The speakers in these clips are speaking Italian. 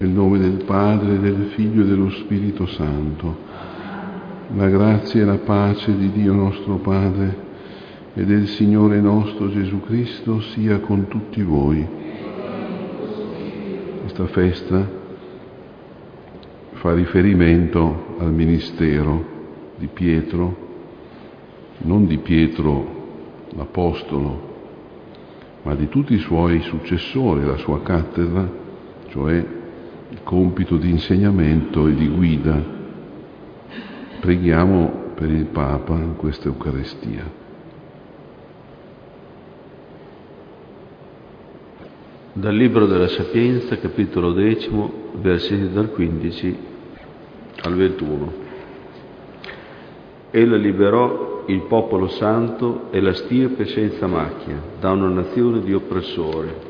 Nel nome del Padre, del Figlio e dello Spirito Santo. La grazia e la pace di Dio nostro Padre e del Signore nostro Gesù Cristo sia con tutti voi. Questa festa fa riferimento al ministero di Pietro, non di Pietro l'Apostolo, ma di tutti i suoi successori, la sua cattedra, cioè il compito di insegnamento e di guida. Preghiamo per il Papa in questa Eucaristia. Dal Libro della Sapienza, capitolo 10, versetti dal 15 al 21. Ella liberò il popolo santo e la stirpe senza macchia da una nazione di oppressori.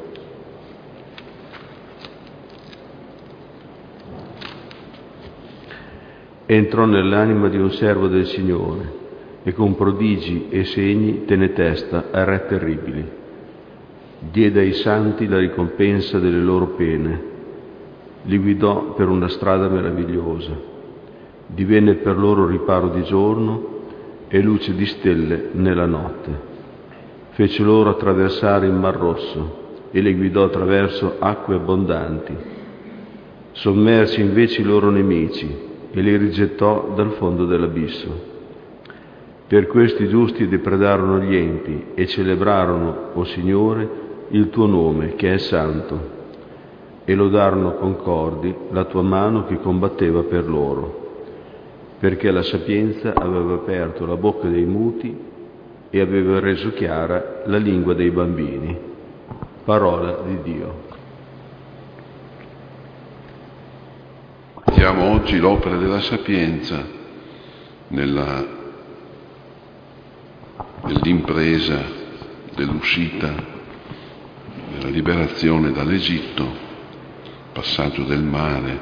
Entrò nell'anima di un servo del Signore e con prodigi e segni tenne testa a re terribili. Diede ai santi la ricompensa delle loro pene, li guidò per una strada meravigliosa, divenne per loro riparo di giorno e luce di stelle nella notte. Fece loro attraversare il Mar Rosso e li guidò attraverso acque abbondanti. Sommerse invece i loro nemici e li rigettò dal fondo dell'abisso. Per questi giusti depredarono gli empi e celebrarono, o Signore, il tuo nome che è santo, e lodarono concordi la tua mano che combatteva per loro, perché la sapienza aveva aperto la bocca dei muti e aveva reso chiara la lingua dei bambini. Parola di Dio. Vediamo oggi l'opera della sapienza nell'impresa dell'uscita, della liberazione dall'Egitto, passaggio del mare.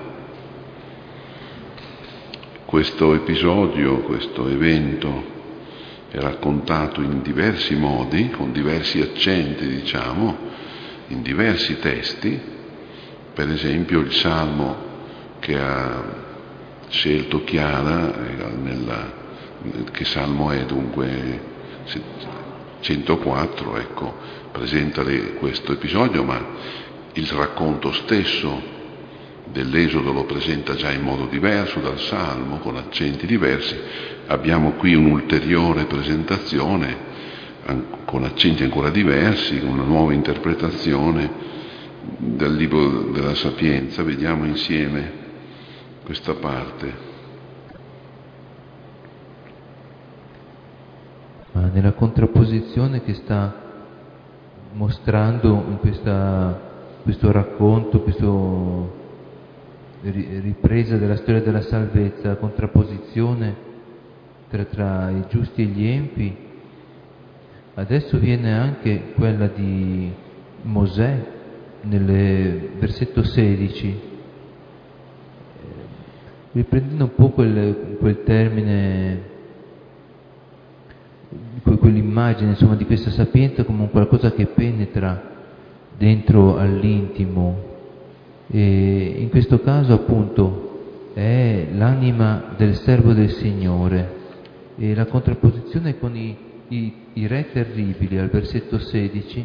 Questo episodio, questo evento è raccontato in diversi modi, con diversi accenti, in diversi testi. Per esempio il Salmo che ha scelto Chiara, che Salmo è dunque 104, presenta questo episodio, ma il racconto stesso dell'Esodo lo presenta già in modo diverso dal Salmo, con accenti diversi. Abbiamo qui un'ulteriore presentazione con accenti ancora diversi, una nuova interpretazione del Libro della Sapienza. Vediamo insieme questa parte. Nella contrapposizione che sta mostrando in questo racconto, questa ripresa della storia della salvezza, la contrapposizione tra i giusti e gli empi, adesso viene anche quella di Mosè nel versetto 16, riprendendo un po' quel termine, quell'immagine di questa sapienza come un qualcosa che penetra dentro all'intimo, e in questo caso appunto è l'anima del servo del Signore, e la contrapposizione con i re terribili al versetto 16,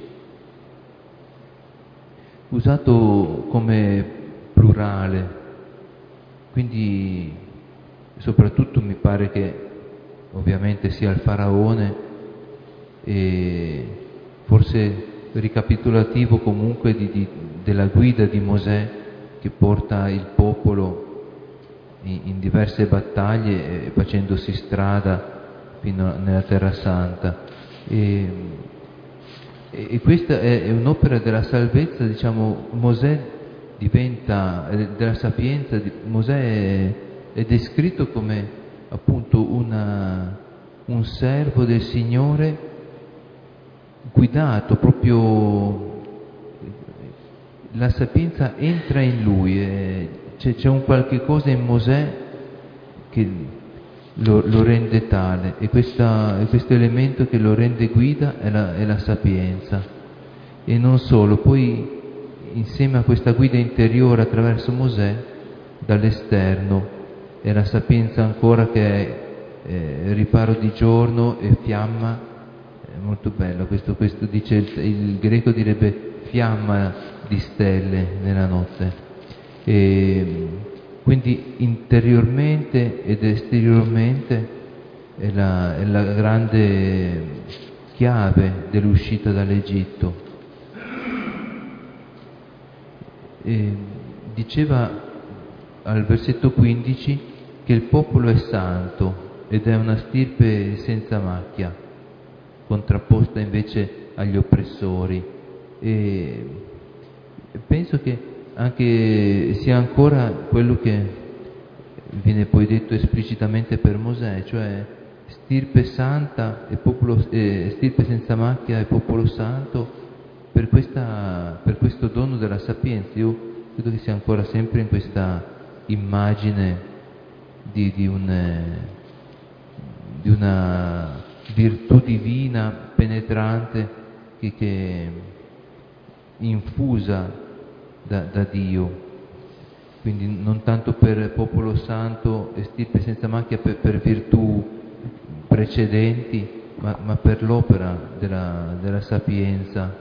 usato come plurale, quindi soprattutto mi pare che ovviamente sia il faraone, e forse ricapitolativo comunque della guida di Mosè che porta il popolo in diverse battaglie, facendosi strada fino nella Terra Santa. E questa è un'opera della salvezza, Mosè diventa, della sapienza, Mosè è descritto come appunto un servo del Signore guidato, proprio la sapienza entra in lui, c'è un qualche cosa in Mosè che lo rende tale, e questo elemento che lo rende guida è la sapienza. E non solo, poi insieme a questa guida interiore attraverso Mosè, dall'esterno è la sapienza ancora che è riparo di giorno e fiamma. È molto bello questo dice il greco direbbe fiamma di stelle nella notte. E quindi interiormente ed esteriormente è la grande chiave dell'uscita dall'Egitto. E diceva al versetto 15 che il popolo è santo ed è una stirpe senza macchia, contrapposta invece agli oppressori. E penso che anche sia ancora quello che viene poi detto esplicitamente per Mosè, cioè stirpe santa e stirpe senza macchia e popolo santo, per questo dono della sapienza. Io credo che sia ancora sempre in questa immagine di una virtù divina penetrante che infusa da Dio, quindi non tanto per popolo santo e stirpe senza macchia per virtù precedenti, ma per l'opera della sapienza.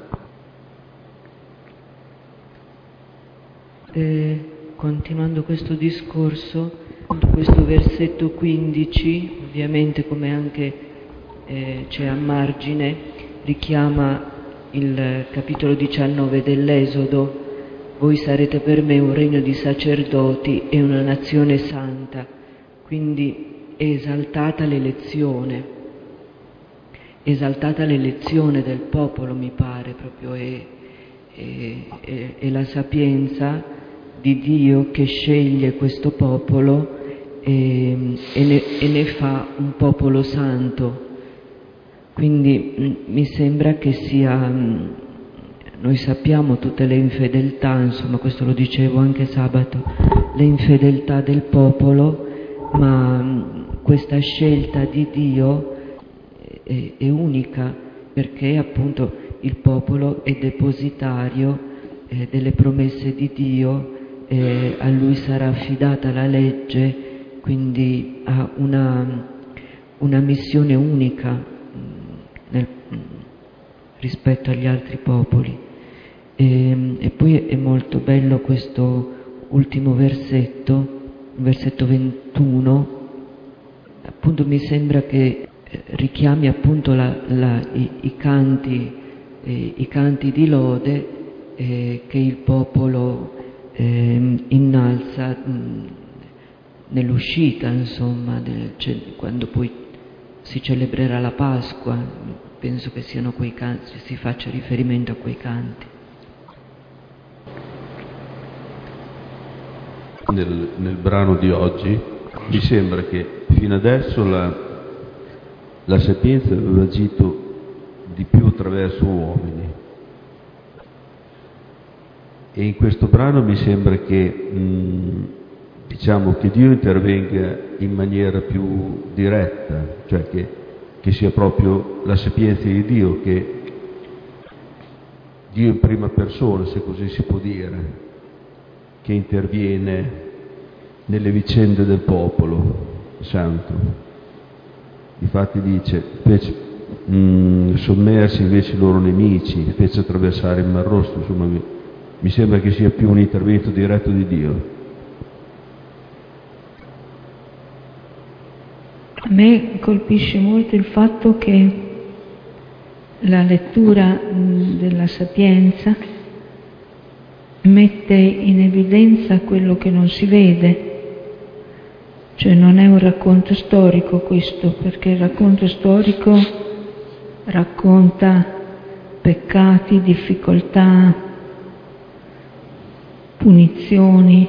Continuando questo discorso, questo versetto 15, ovviamente come anche c'è a margine, richiama il capitolo 19 dell'Esodo: voi sarete per me un regno di sacerdoti e una nazione santa. Quindi è esaltata l'elezione del popolo, mi pare, proprio è la sapienza di Dio che sceglie questo popolo e ne fa un popolo santo. Quindi mi sembra che sia, noi sappiamo tutte le infedeltà, insomma questo lo dicevo anche sabato, le infedeltà del popolo, ma questa scelta di Dio è unica, perché appunto il popolo è depositario delle promesse di Dio, a lui sarà affidata la legge, quindi ha una missione unica rispetto agli altri popoli. E poi è molto bello questo ultimo versetto 21, appunto mi sembra che richiami appunto i canti di lode che il popolo innalza nell'uscita, insomma, quando poi si celebrerà la Pasqua. Penso che siano quei canti, si faccia riferimento a quei canti. Nel brano di oggi mi sembra che fino adesso la sapienza aveva agito di più attraverso uomini, e in questo brano mi sembra che diciamo che Dio intervenga in maniera più diretta, cioè che sia proprio la sapienza di Dio, che Dio in prima persona, se così si può dire, che interviene nelle vicende del popolo santo. Infatti dice, sommersi invece i loro nemici, fece attraversare il Mar Rosso. Insomma, mi sembra che sia più un intervento diretto di Dio. A me colpisce molto il fatto che la lettura della Sapienza mette in evidenza quello che non si vede, cioè non è un racconto storico questo, perché il racconto storico racconta peccati, difficoltà, punizioni,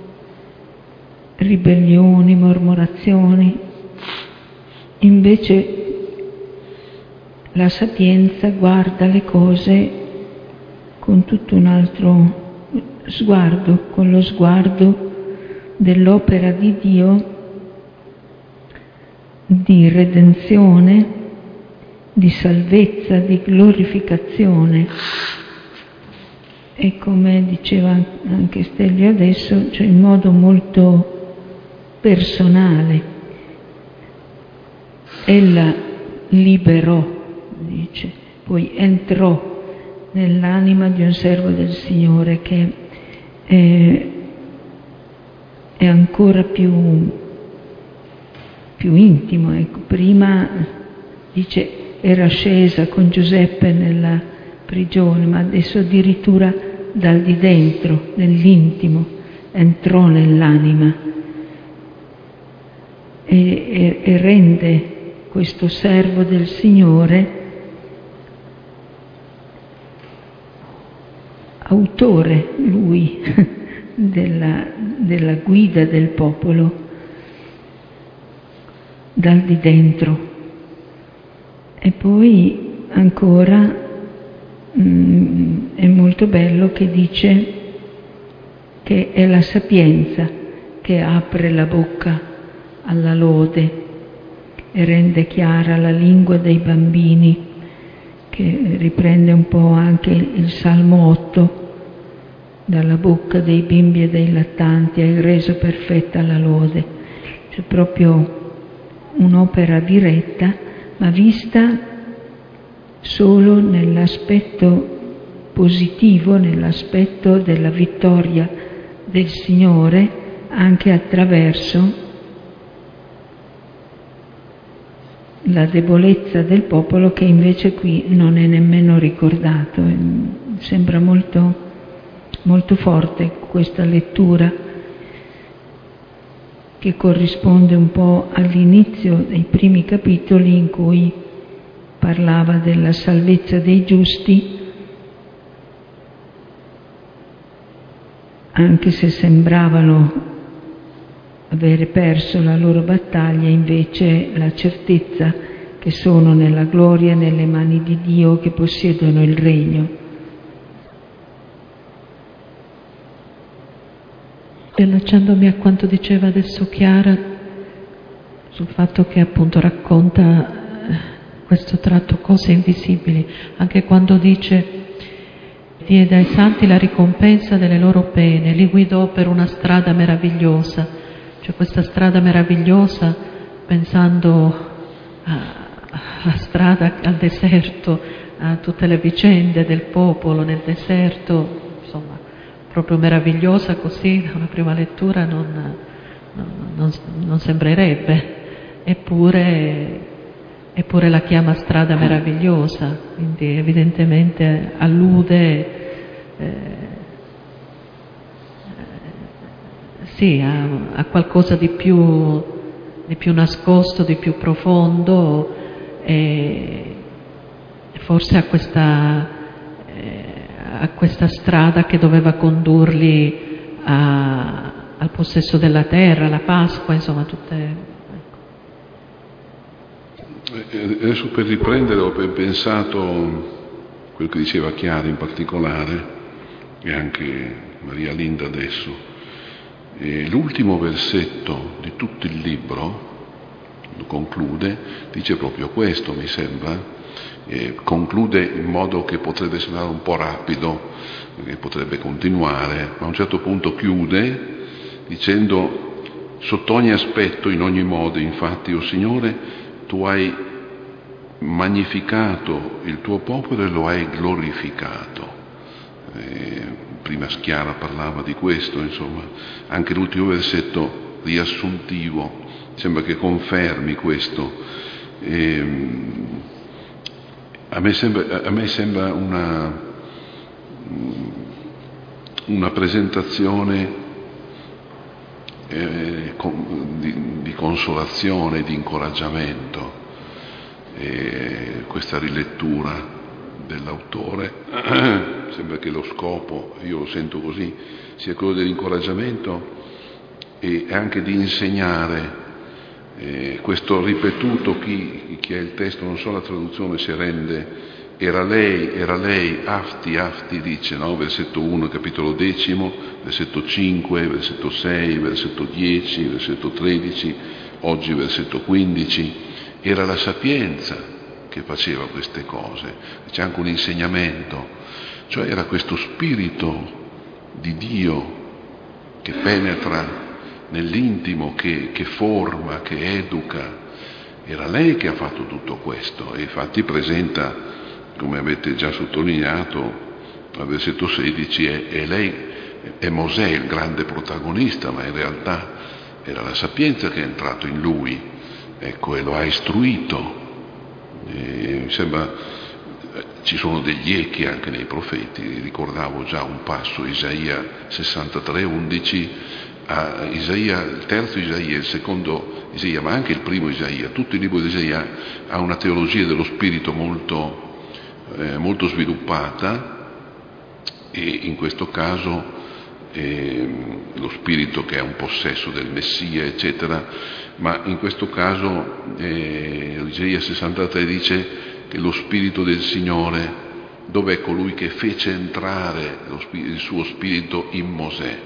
ribellioni, mormorazioni. Invece la Sapienza guarda le cose con tutto un altro sguardo, con lo sguardo dell'opera di Dio di redenzione, di salvezza, di glorificazione. e come diceva anche Stelio adesso, cioè in modo molto personale. Ella liberò, dice, poi entrò nell'anima di un servo del Signore, che è ancora più intimo. Ecco, prima dice era scesa con Giuseppe nella prigione, ma adesso addirittura dal di dentro, nell'intimo, entrò nell'anima e rende questo servo del Signore autore, lui, della guida del popolo dal di dentro. E poi ancora è molto bello che dice che è la sapienza che apre la bocca alla lode e rende chiara la lingua dei bambini, che riprende un po' anche il Salmo 8, dalla bocca dei bimbi e dei lattanti hai reso perfetta la lode. C'è proprio un'opera diretta, ma vista solo nell'aspetto positivo, nell'aspetto della vittoria del Signore, anche attraverso la debolezza del popolo, che invece qui non è nemmeno ricordato. Sembra molto, molto forte questa lettura, che corrisponde un po' all'inizio dei primi capitoli in cui parlava della salvezza dei giusti, anche se sembravano avere perso la loro battaglia, invece la certezza che sono nella gloria, nelle mani di Dio, che possiedono il regno. Allacciandomi a quanto diceva adesso Chiara, sul fatto che appunto racconta questo tratto cose invisibili, anche quando dice diede ai santi la ricompensa delle loro pene, li guidò per una strada meravigliosa. Cioè questa strada meravigliosa, pensando alla strada, al deserto, a tutte le vicende del popolo nel deserto, insomma, proprio meravigliosa così, da una prima lettura non sembrerebbe, eppure la chiama strada meravigliosa, quindi evidentemente allude sì, a qualcosa di più nascosto, di più profondo, e forse a questa strada che doveva condurli al possesso della terra, alla Pasqua, insomma tutte. Adesso per riprendere ho pensato quello che diceva Chiara in particolare, e anche Maria Linda adesso. L'ultimo versetto di tutto il libro, lo conclude, dice proprio questo, mi sembra, conclude in modo che potrebbe sembrare un po' rapido, che potrebbe continuare, ma a un certo punto chiude dicendo: sotto ogni aspetto, in ogni modo, infatti, o Signore, tu hai magnificato il tuo popolo e lo hai glorificato. Prima Chiara parlava di questo, insomma, anche l'ultimo versetto riassuntivo sembra che confermi questo. A me sembra una presentazione di consolazione, di incoraggiamento, questa rilettura dell'autore. Sembra che lo scopo, io lo sento così, sia quello dell'incoraggiamento e anche di insegnare. Questo ripetuto, chi ha il testo, non so la traduzione se rende, era lei, afti dice, no? Versetto 1, capitolo 10, versetto 5, versetto 6, versetto 10, versetto 13, oggi versetto 15, era la sapienza che faceva queste cose. C'è anche un insegnamento Cioè era questo spirito di Dio che penetra nell'intimo, che forma, che educa. Era lei che ha fatto tutto questo, e infatti presenta, come avete già sottolineato, al versetto 16, è lei, è Mosè il grande protagonista, ma in realtà era la sapienza che è entrato in lui, ecco, e lo ha istruito. E mi sembra ci sono degli echi anche nei profeti. Ricordavo già un passo, Isaia 63:11, Isaia, il terzo Isaia, il secondo Isaia, ma anche il primo Isaia. Tutto il libro di Isaia ha una teologia dello spirito molto sviluppata, e in questo caso lo spirito che è un possesso del Messia, eccetera, ma in questo caso Isaia 63 dice che lo spirito del Signore, dov'è colui che fece entrare il suo spirito in Mosè?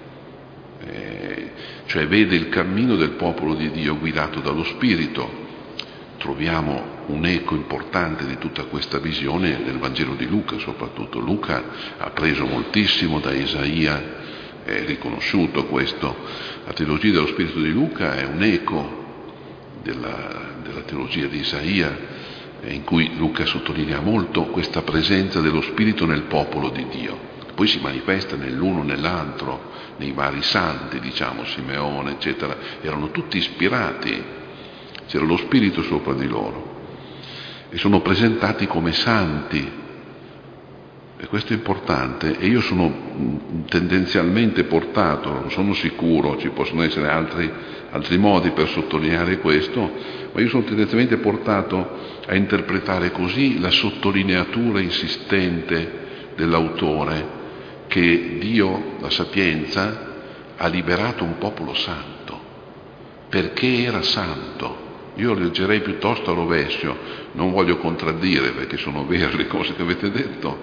Cioè vede il cammino del popolo di Dio guidato dallo Spirito. Troviamo un eco importante di tutta questa visione nel Vangelo di Luca, soprattutto. Luca ha preso moltissimo da Isaia, è riconosciuto questo. La teologia dello Spirito di Luca è un eco della teologia di Isaia, in cui Luca sottolinea molto questa presenza dello Spirito nel popolo di Dio. Poi si manifesta nell'uno nell'altro, nei vari santi, diciamo, Simeone, eccetera, erano tutti ispirati, c'era lo Spirito sopra di loro, e sono presentati come santi, e questo è importante. E io sono tendenzialmente portato, non sono sicuro, ci possono essere altri modi per sottolineare questo, ma io sono tendenzialmente portato a interpretare così la sottolineatura insistente dell'autore che Dio, la sapienza, ha liberato un popolo santo, perché era santo. Io leggerei piuttosto a rovescio, non voglio contraddire perché sono vere le cose che avete detto,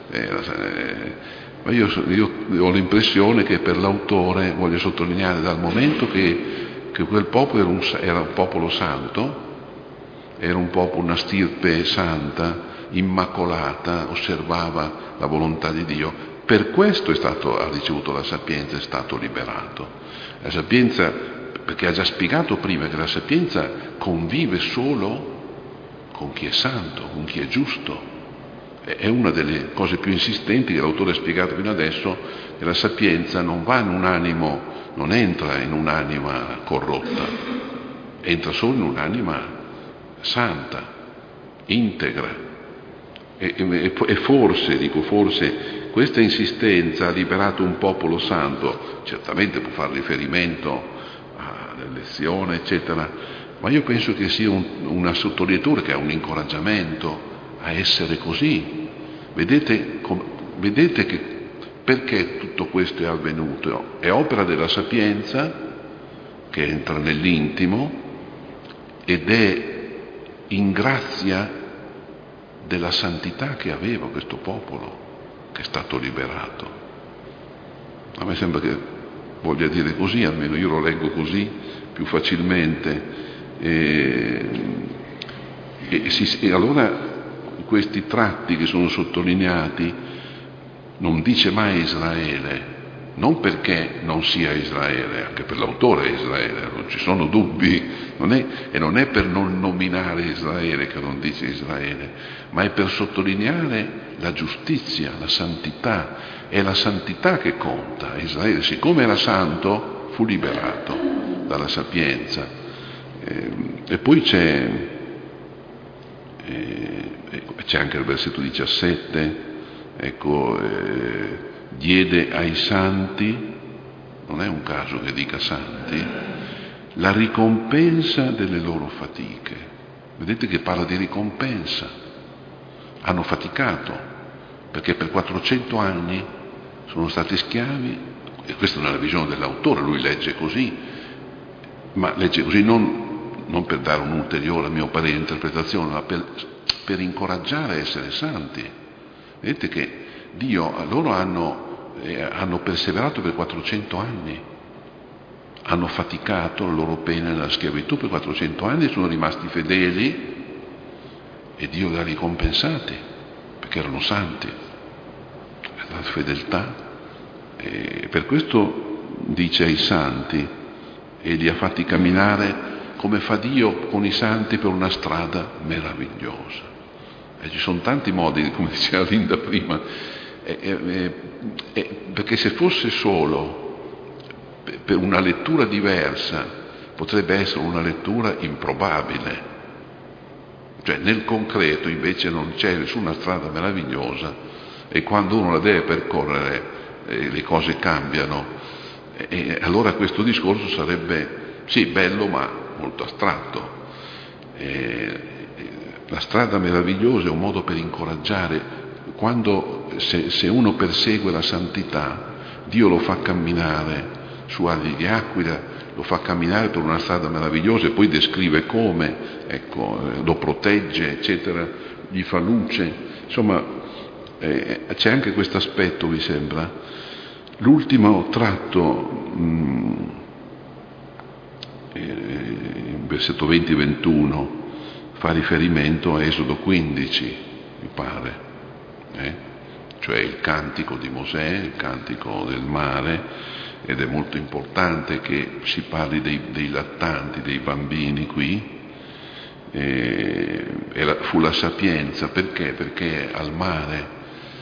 ma io ho l'impressione che per l'autore voglia sottolineare dal momento che quel popolo era un popolo santo, era un popolo, una stirpe santa, immacolata, osservava la volontà di Dio. Per questo ha ricevuto la sapienza, è stato liberato. La sapienza, perché ha già spiegato prima che la sapienza convive solo con chi è santo, con chi è giusto. È una delle cose più insistenti che l'autore ha spiegato fino adesso, che la sapienza non va in un animo, non entra in un'anima corrotta, entra solo in un'anima santa, integra. E forse questa insistenza ha liberato un popolo santo. Certamente può fare riferimento all'elezione, eccetera, ma io penso che sia una sottolineatura, che è un incoraggiamento a essere così. Vedete che perché tutto questo è avvenuto? È opera della sapienza che entra nell'intimo ed è in grazia della santità che aveva questo popolo, che è stato liberato. A me sembra che voglia dire così, almeno io lo leggo così più facilmente. E allora questi tratti che sono sottolineati, non dice mai Israele, non perché non sia Israele, anche per l'autore è Israele, non ci sono dubbi, non è per non nominare Israele che non dice Israele, ma è per sottolineare la giustizia, la santità. È la santità che conta. Israele, siccome era santo, fu liberato dalla sapienza. E poi c'è anche il versetto 17, diede ai santi, non è un caso che dica santi, la ricompensa delle loro fatiche. Vedete che parla di ricompensa. Hanno faticato, perché per 400 anni sono stati schiavi, e questa è una visione dell'autore, lui legge così, ma legge così non per dare un'ulteriore, a mio parere, interpretazione, ma per incoraggiare a essere santi. Vedete che loro hanno perseverato per 400 anni, hanno faticato la loro pena nella schiavitù per 400 anni, sono rimasti fedeli e Dio li ha ricompensati perché erano santi. la fedeltà. E per questo dice ai santi, e li ha fatti camminare come fa Dio con i santi per una strada meravigliosa. E ci sono tanti modi, come diceva Linda prima, perché se fosse solo per una lettura diversa potrebbe essere una lettura improbabile. Cioè nel concreto invece non c'è nessuna strada meravigliosa e quando uno la deve percorrere le cose cambiano, e allora questo discorso sarebbe sì bello ma molto astratto. La strada meravigliosa è un modo per incoraggiare. Se uno persegue la santità, Dio lo fa camminare su ali di aquila, lo fa camminare per una strada meravigliosa e poi descrive come, lo protegge, eccetera, gli fa luce. Insomma, c'è anche questo aspetto, mi sembra. L'ultimo tratto, versetto 20-21, fa riferimento a Esodo 15, mi pare, cioè il cantico di Mosè, il cantico del mare, ed è molto importante che si parli dei lattanti, dei bambini qui. Fu la sapienza, perché? Perché al mare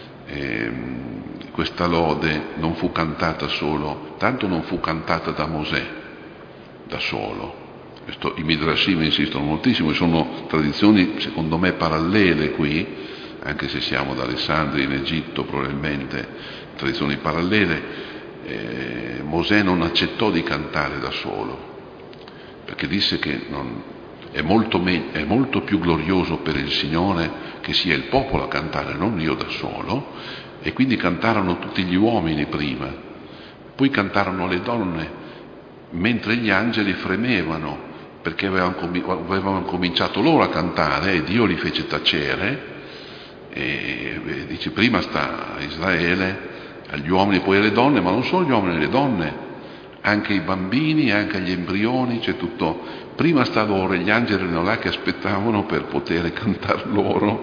questa lode non fu cantata solo, tanto non fu cantata da Mosè da solo. I Midrashim insistono moltissimo, sono tradizioni secondo me parallele qui, anche se siamo ad Alessandria in Egitto, probabilmente tradizioni parallele. Mosè non accettò di cantare da solo, perché disse che è molto più glorioso per il Signore che sia il popolo a cantare, non io da solo, e quindi cantarono tutti gli uomini prima, poi cantarono le donne, mentre gli angeli fremevano, perché avevano cominciato loro a cantare e Dio li fece tacere, e dice prima sta Israele, agli uomini poi alle donne, ma non solo gli uomini e le donne, anche i bambini, anche gli embrioni, c'è tutto. Prima sta loro, e gli angeli erano là che aspettavano per poter cantare loro.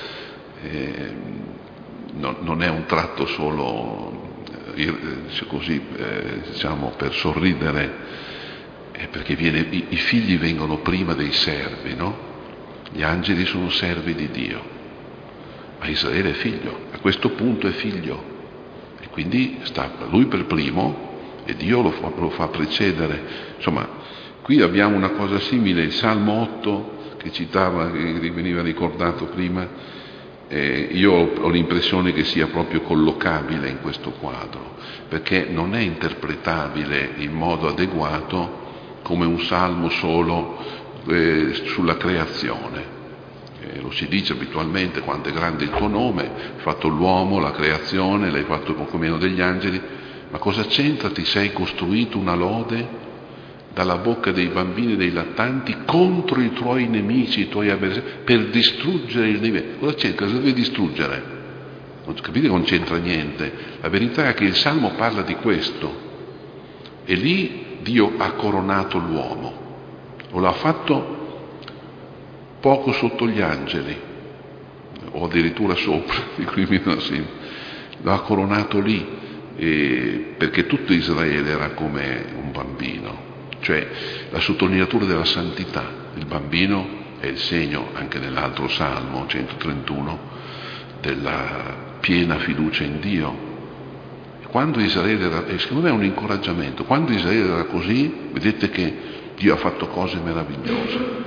Non è un tratto solo così, diciamo, per sorridere, perché i figli vengono prima dei servi, no? Gli angeli sono servi di Dio, ma Israele è figlio, a questo punto è figlio. Quindi sta lui per primo e Dio lo fa precedere. Insomma, qui abbiamo una cosa simile, il Salmo 8 che citava, che veniva ricordato prima, io ho l'impressione che sia proprio collocabile in questo quadro, perché non è interpretabile in modo adeguato come un salmo solo sulla creazione. Lo si dice abitualmente, quanto è grande il tuo nome, hai fatto l'uomo, la creazione, l'hai fatto poco meno degli angeli, ma cosa c'entra? Ti sei costruito una lode dalla bocca dei bambini e dei lattanti contro i tuoi nemici, i tuoi avversari, per distruggere il nemico. Cosa c'entra? Cosa devi distruggere? Capite che non c'entra niente. La verità è che il Salmo parla di questo, e lì Dio ha coronato l'uomo, o l'ha fatto poco sotto gli angeli, o addirittura sopra, lo ha coronato lì, perché tutto Israele era come un bambino, cioè la sottolineatura della santità. Il bambino è il segno, anche nell'altro Salmo 131, della piena fiducia in Dio. Quando Israele era, secondo me è un incoraggiamento, quando Israele era così, vedete che Dio ha fatto cose meravigliose.